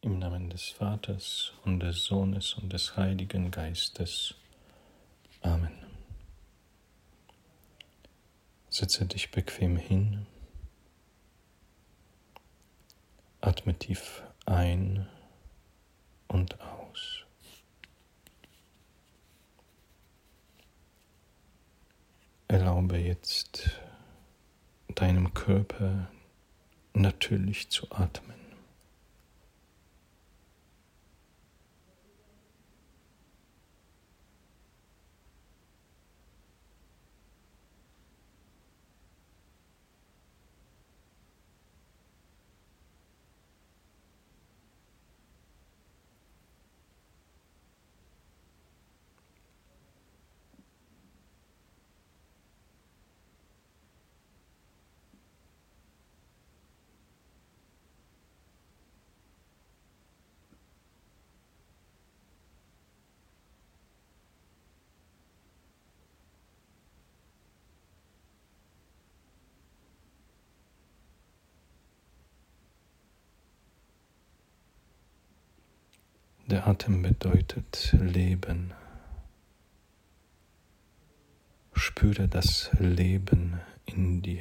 Im Namen des Vaters und des Sohnes und des Heiligen Geistes. Amen. Setze dich bequem hin, atme tief ein und aus. Erlaube jetzt deinem Körper natürlich zu atmen. Der Atem bedeutet Leben. Spüre das Leben in dir.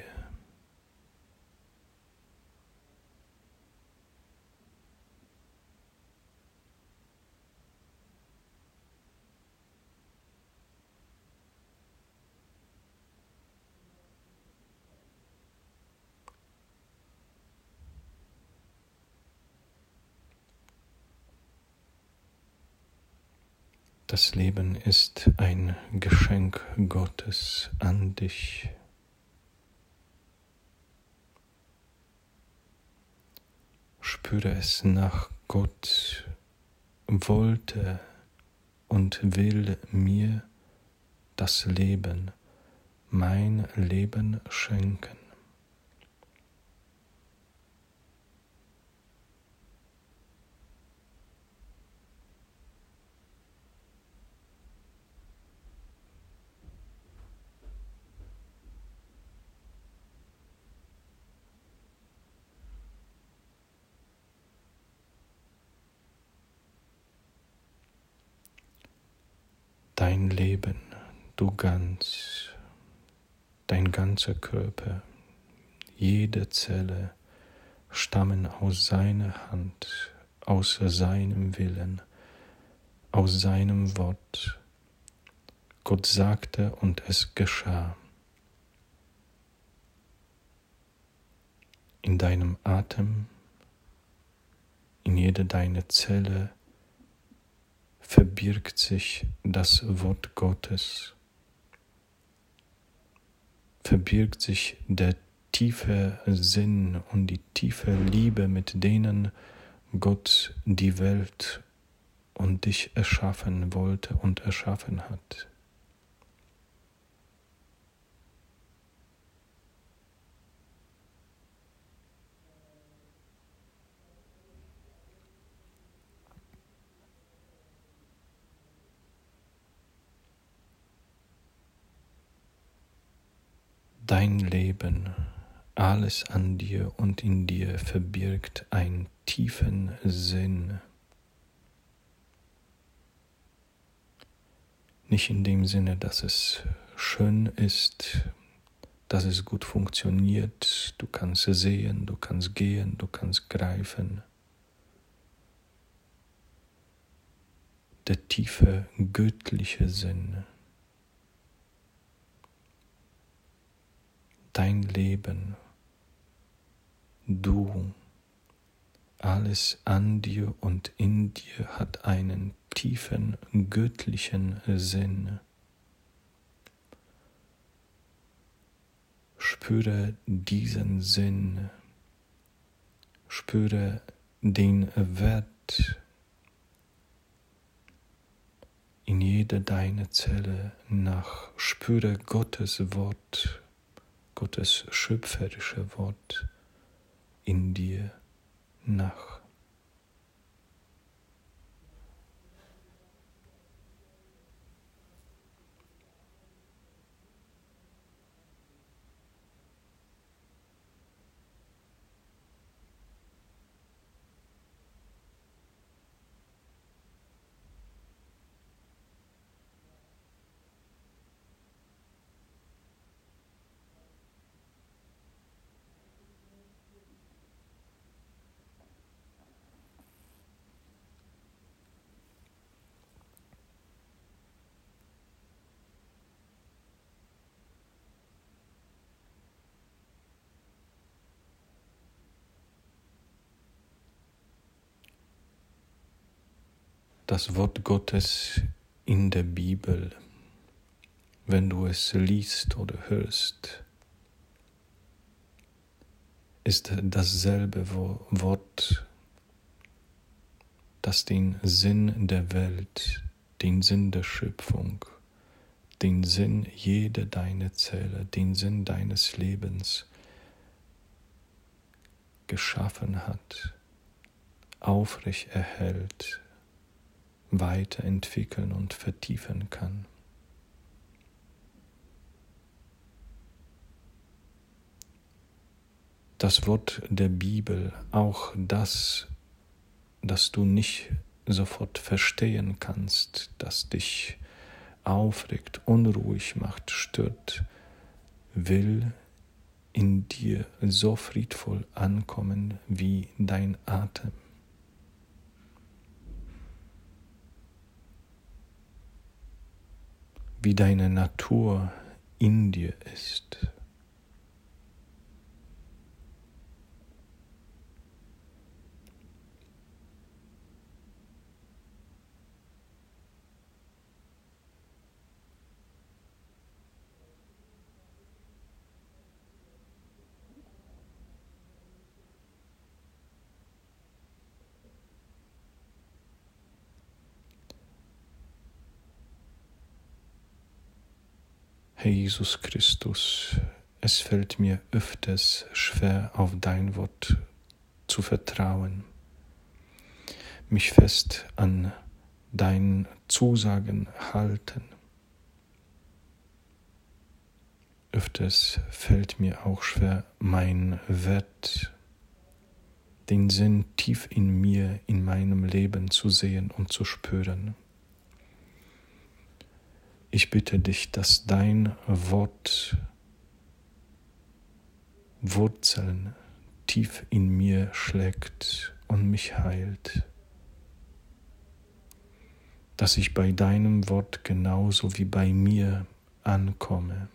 Das Leben ist ein Geschenk Gottes an dich. Spüre es nach. Gott wollte und will mir das Leben, mein Leben schenken. Dein Leben, dein ganzer Körper, jede Zelle stammen aus seiner Hand, aus seinem Willen, aus seinem Wort. Gott sagte und es geschah. In deinem Atem, in jede deine Zelle verbirgt sich das Wort Gottes, verbirgt sich der tiefe Sinn und die tiefe Liebe, mit denen Gott die Welt und dich erschaffen wollte und erschaffen hat. Dein Leben, alles an dir und in dir verbirgt einen tiefen Sinn. Nicht in dem Sinne, dass es schön ist, dass es gut funktioniert, du kannst sehen, du kannst gehen, du kannst greifen. Der tiefe göttliche Sinn. Dein Leben, du, alles an dir und in dir hat einen tiefen göttlichen Sinn. Spüre diesen Sinn, spüre den Wert in jede deine Zelle nach, spüre Gottes Wort, Gottes schöpferische Wort in dir nach. Das Wort Gottes in der Bibel, wenn du es liest oder hörst, ist dasselbe Wort, das den Sinn der Welt, den Sinn der Schöpfung, den Sinn jeder deiner Zelle, den Sinn deines Lebens geschaffen hat, aufrecht erhält, weiterentwickeln und vertiefen kann. Das Wort der Bibel, auch das du nicht sofort verstehen kannst, das dich aufregt, unruhig macht, stört, will in dir so friedvoll ankommen wie dein Atem. Wie deine Natur in dir ist. Herr Jesus Christus, es fällt mir öfters schwer, auf dein Wort zu vertrauen, mich fest an dein Zusagen halten. Öfters fällt mir auch schwer, mein Wert, den Sinn tief in mir, in meinem Leben zu sehen und zu spüren. Ich bitte dich, dass dein Wort Wurzeln tief in mir schlägt und mich heilt. Dass ich bei deinem Wort genauso wie bei mir ankomme.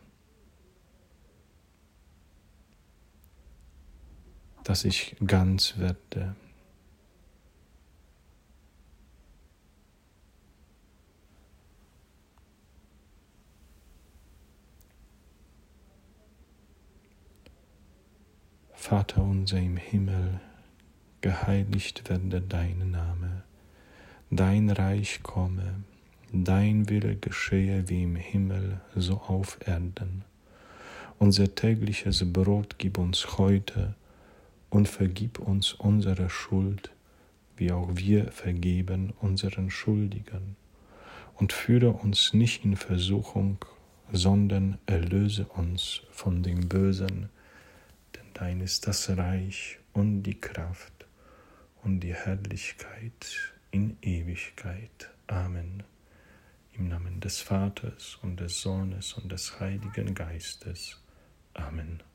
Dass ich ganz werde. Vater unser im Himmel, geheiligt werde dein Name, dein Reich komme, dein Wille geschehe wie im Himmel, so auf Erden. Unser tägliches Brot gib uns heute und vergib uns unsere Schuld, wie auch wir vergeben unseren Schuldigern. Und führe uns nicht in Versuchung, sondern erlöse uns von dem Bösen. Dein ist das Reich und die Kraft und die Herrlichkeit in Ewigkeit. Amen. Im Namen des Vaters und des Sohnes und des Heiligen Geistes. Amen.